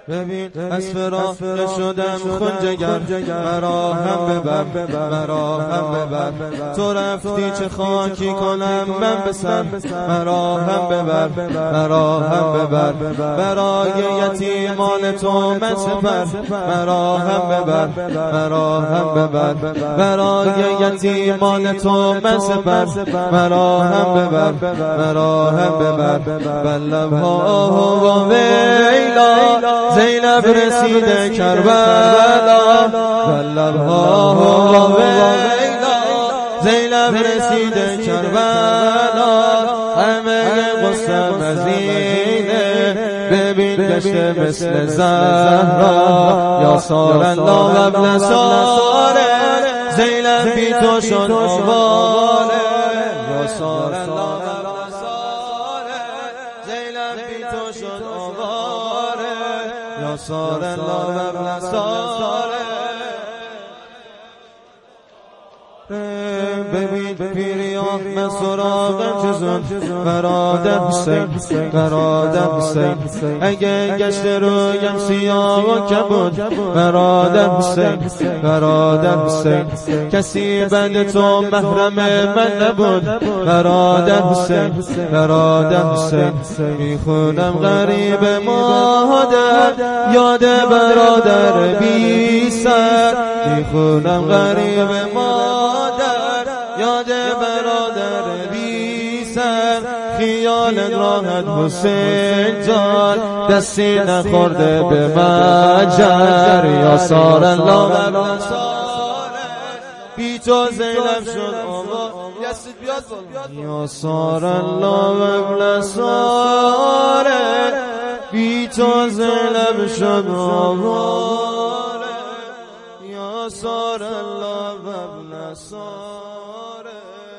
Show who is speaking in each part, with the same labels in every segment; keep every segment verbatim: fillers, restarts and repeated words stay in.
Speaker 1: ببین از فراق شدم خون جگر، مرا هم ببر مرا هم ببر. تو رفتی چه خاکی کنم من به سر، مرا هم ببر مرا هم ببر. برای یتیمان تو من سپر، مرا هم ببر مرا هم ببر. برای یتیمان تو من سپر، مرا هم ببر مرا هم ببر. بلبها و ویلا زینب رسیده کربلا، بلبها و ویلا زینب رسیده کربلا. همه قصه مزینه ببین گشته مثل زهرا، یا سار الله ابن ساره زینب بی تو شد آواره، یا سار الله ابن ساره زینب بی تو شد آواره، یا سار الله ابن ساره. ببین پیریان من سراغم جزون برادر حسین برادر حسین. اگه گشت رویم سیاه و کبود برادر حسین برادر حسین. کسی بند تو محرم من نبود برادر حسین برادر حسین. میخونم غریب مادر یاد برادر بی سر، میخونم غریب مادر یاد برادر بی سر. خیالت راحت حسین جان دستی نخورده به مجر، یا سار الله ابن ساره بی تو زینب شد آوا. یا سار الله ابن ساره بی تو زینب شد آواره، یا سار الله ابن ساره.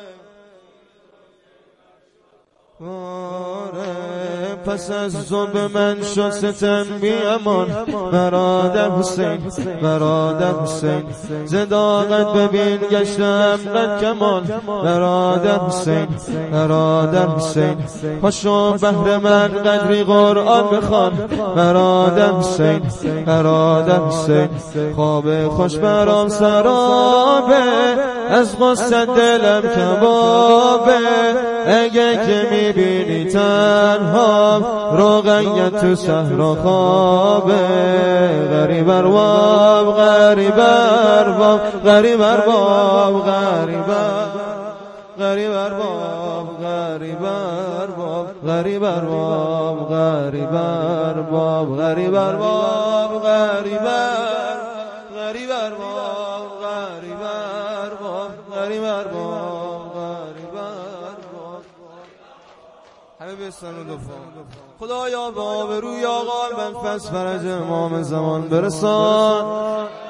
Speaker 1: پس از ظلم من شد ستم بی امان برادر حسین برادر حسین. زداقت ببین گشتم قد کمان برادر حسین برادر حسین. پاشو بهر من قدری قرآن بخوان برادر حسین برادر حسین. خواب خوش برام سرابه از غصه دلم کبابه. اگه که میبینی تنها روغنیت تو صحرا خوابه. غریب ارباب غریب ارباب غریب ارباب غریب غریب ارباب غریب ارباب غریب ارباب غریب ارباب غریب ارباب غریب غریب ارباب غریب ارباب غریب ارباب غریب ارباب. همه بستن و دفاع. خدایا با آبروی آقا بنفس فرج امام زمان برسان.